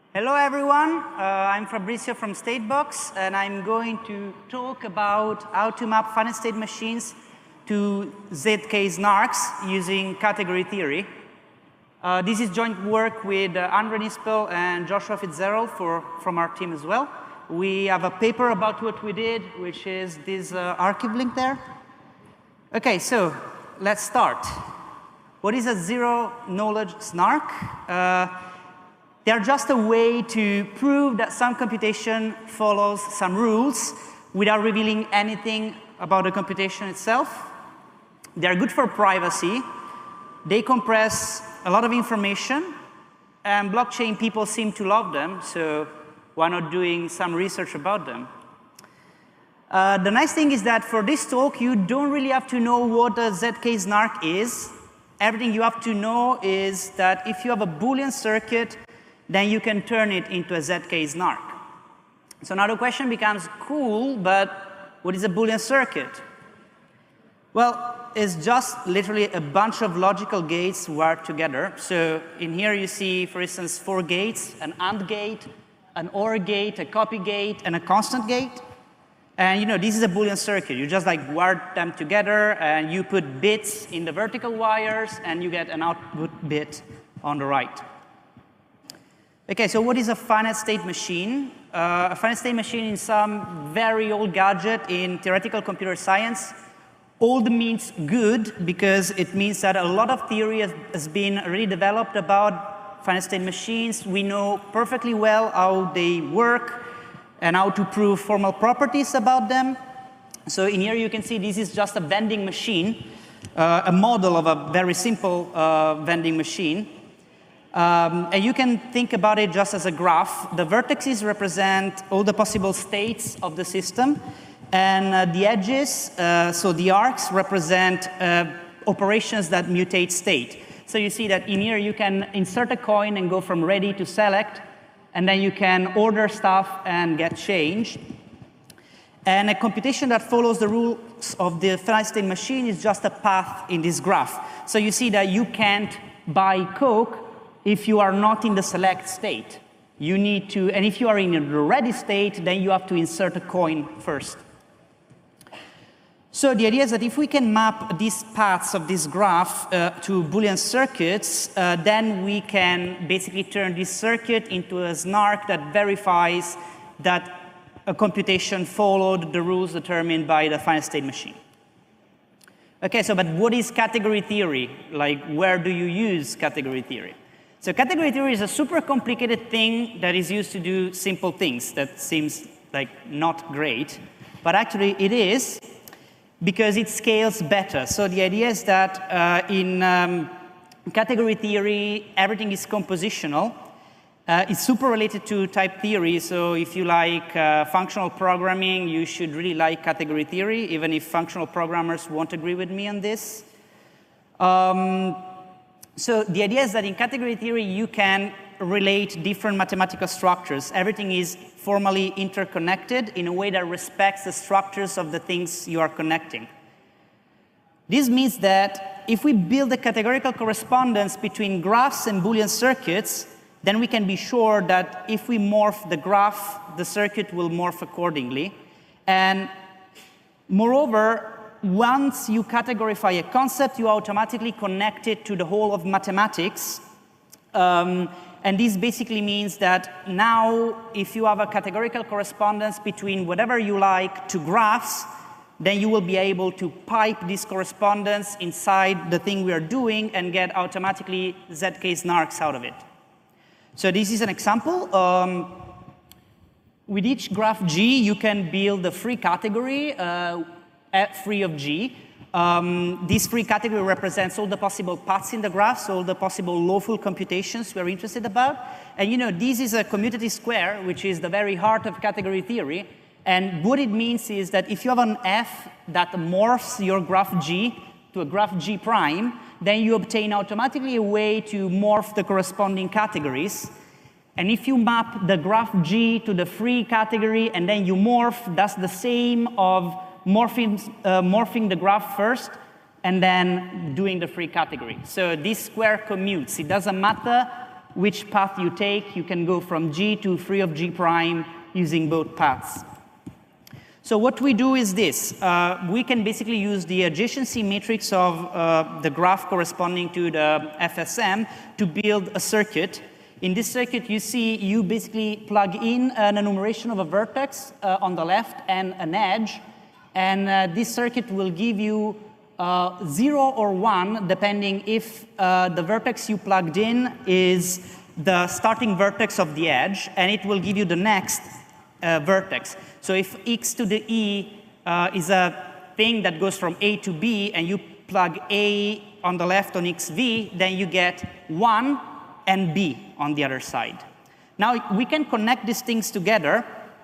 Hello, everyone. I'm Fabrizio from Statebox, and I'm going to talk about how to map finite state machines to ZK snarks using category theory. This is joint work with Andre Nispel and Joshua Fitzgerald from our team as well. We have a paper about what we did, which is this archive link there. OK, so let's start. What is a zero-knowledge snark? They are just a way to prove that some computation follows some rules without revealing anything about the computation itself. They are good for privacy. They compress a lot of information, and blockchain people seem to love them, so why not doing some research about them? The nice thing is that for this talk, you don't really have to know what a ZK snark is. Everything you have to know is that if you have a Boolean circuit, then you can turn it into a ZK snark. So now the question becomes, cool, but what is a Boolean circuit? Well, it's just literally a bunch of logical gates wired together. So in here you see, for instance, 4 gates, an AND gate, an OR gate, a copy gate, and a constant gate. And this is a Boolean circuit. You just wire them together, and you put bits in the vertical wires, and you get an output bit on the right. OK, so what is a finite state machine? A finite state machine is some very old gadget in theoretical computer science. Old means good, because it means that a lot of theory has been already developed about finite state machines. We know perfectly well how they work and how to prove formal properties about them. So in here you can see this is just a vending machine, a model of a very simple vending machine. And you can think about it just as a graph. The vertices represent all the possible states of the system. And the edges, so the arcs, represent operations that mutate state. So you see that in here you can insert a coin and go from ready to select. And then you can order stuff and get change. And a computation that follows the rules of the finite state machine is just a path in this graph. So you see that you can't buy Coke if you are not in the select state. You need to, and if you are in the ready state, then you have to insert a coin first. So the idea is that if we can map these paths of this graph to Boolean circuits, then we can basically turn this circuit into a snark that verifies that a computation followed the rules determined by the finite state machine. OK, so but what is category theory? Where do you use category theory? So category theory is a super complicated thing that is used to do simple things. That seems not great. But actually it is, because it scales better. So the idea is that in category theory, everything is compositional. It's super related to type theory. So if you like functional programming, you should really like category theory, even if functional programmers won't agree with me on this. So the idea is that in category theory, you can relate different mathematical structures. Everything is formally interconnected in a way that respects the structures of the things you are connecting. This means that if we build a categorical correspondence between graphs and Boolean circuits, then we can be sure that if we morph the graph, the circuit will morph accordingly. And moreover, once you categorify a concept, you automatically connect it to the whole of mathematics. And this basically means that now, if you have a categorical correspondence between whatever you like to graphs, then you will be able to pipe this correspondence inside the thing we are doing and get automatically ZK snarks out of it. So this is an example. With each graph G, you can build a free category free of G. This free category represents all the possible paths in the graph, so all the possible lawful computations we're interested about. And this is a commutative square, which is the very heart of category theory. And what it means is that if you have an F that morphs your graph G to a graph G prime, then you obtain automatically a way to morph the corresponding categories. And if you map the graph G to the free category and then you morph, that's the same of morphing the graph first and then doing the free category. So this square commutes. It doesn't matter which path you take. You can go from G to free of G prime using both paths. So what we do is this. We can basically use the adjacency matrix of the graph corresponding to the FSM to build a circuit. In this circuit, you see you basically plug in an enumeration of a vertex on the left and an edge. And this circuit will give you 0 or 1, depending if the vertex you plugged in is the starting vertex of the edge, and it will give you the next vertex. So if x to the e is a thing that goes from A to B, and you plug A on the left on xv, then you get 1 and B on the other side. Now, we can connect these things together.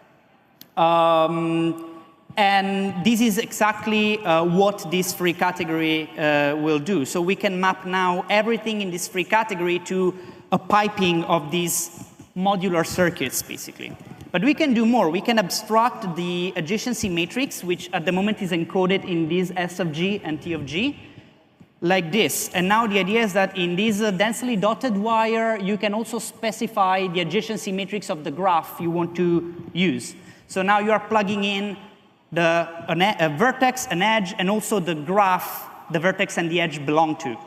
And this is exactly what this free category will do. So we can map now everything in this free category to a piping of these modular circuits, basically. But we can do more. We can abstract the adjacency matrix, which at the moment is encoded in these S of G and T of G, like this. And now the idea is that in this densely dotted wire, you can also specify the adjacency matrix of the graph you want to use. So now you are plugging in a vertex, an edge, and also the graph the vertex and the edge belong to.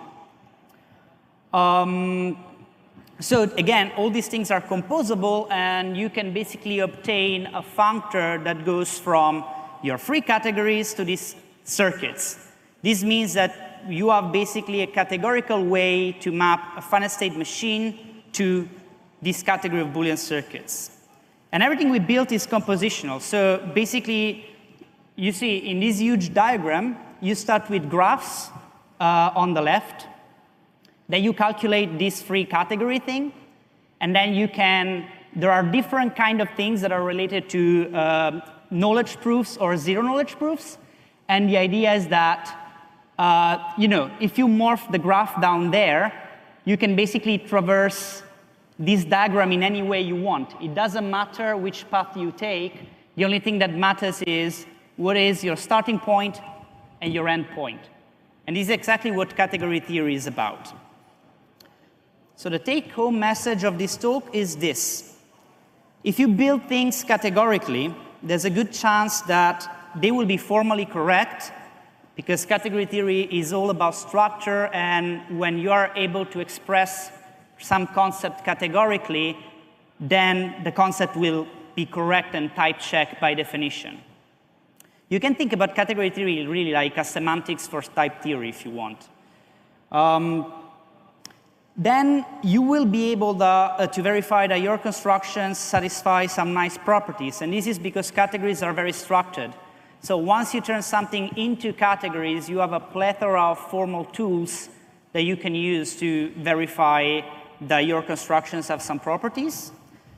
So again, all these things are composable, and you can basically obtain a functor that goes from your free categories to these circuits. This means that you have basically a categorical way to map a finite state machine to this category of Boolean circuits. And everything we built is compositional. So basically, you see, in this huge diagram, you start with graphs on the left. Then you calculate this free category thing. And then you can, there are different kind of things that are related to knowledge proofs or zero knowledge proofs. And the idea is that, if you morph the graph down there, you can basically traverse this diagram in any way you want. It doesn't matter which path you take. The only thing that matters is what is your starting point and your end point. And this is exactly what category theory is about. So the take-home message of this talk is this. If you build things categorically, there's a good chance that they will be formally correct, because category theory is all about structure, and when you are able to express some concept categorically, then the concept will be correct and type-checked by definition. You can think about category theory really like a semantics for type theory if you want. Then you will be able to verify that your constructions satisfy some nice properties. And this is because categories are very structured. So once you turn something into categories, you have a plethora of formal tools that you can use to verify that your constructions have some properties.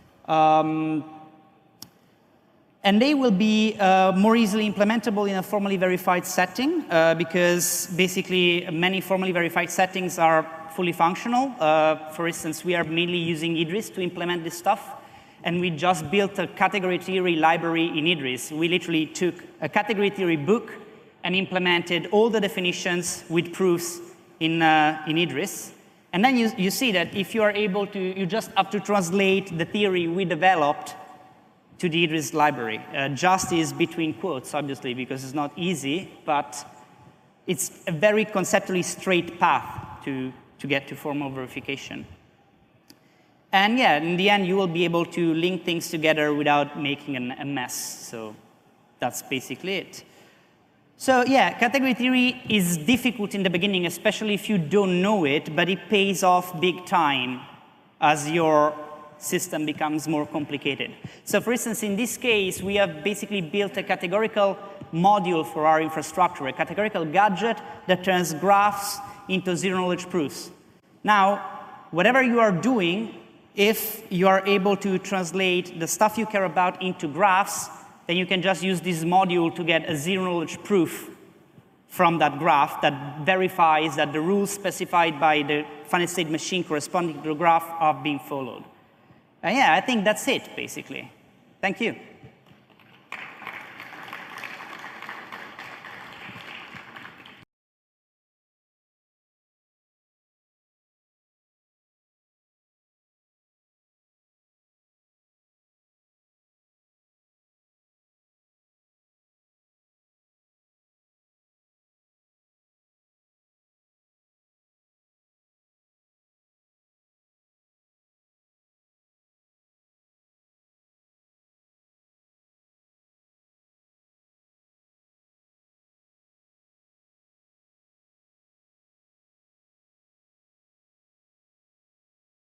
And they will be more easily implementable in a formally verified setting, because basically many formally verified settings are fully functional. For instance, we are mainly using Idris to implement this stuff. And we just built a category theory library in Idris. We literally took a category theory book and implemented all the definitions with proofs in Idris. And then you see that if you are able to, you just have to translate the theory we developed to the Idris library. Just is between quotes, obviously, because it's not easy, but it's a very conceptually straight path to get to formal verification. And yeah, in the end, you will be able to link things together without making a mess. So that's basically it. So yeah, category theory is difficult in the beginning, especially if you don't know it, but it pays off big time as your system becomes more complicated. So for instance, in this case, we have basically built a categorical module for our infrastructure, a categorical gadget that turns graphs into zero-knowledge proofs. Now, whatever you are doing, if you are able to translate the stuff you care about into graphs, then you can just use this module to get a zero-knowledge proof from that graph that verifies that the rules specified by the finite state machine corresponding to the graph are being followed. And yeah, I think that's it, basically. Thank you.